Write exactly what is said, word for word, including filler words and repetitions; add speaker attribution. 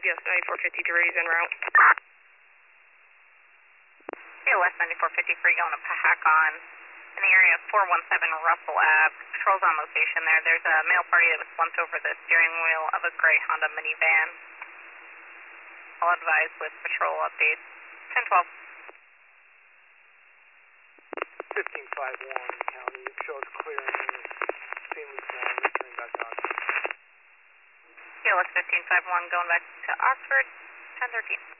Speaker 1: yes, ninety-four fifty-three is en route.
Speaker 2: K O S ninety-four fifty-three going to Pahakon in the area of four one seven Russell Ave. Patrol's on location there. There's a male party that was slumped over the steering wheel of a gray Honda minivan. I'll advise with patrol updates. ten twelve.
Speaker 3: fifteen five one County shows clearing seamless one, returning back to Oxford.
Speaker 2: K O S fifteen five one going back to Oxford, ten thirteen.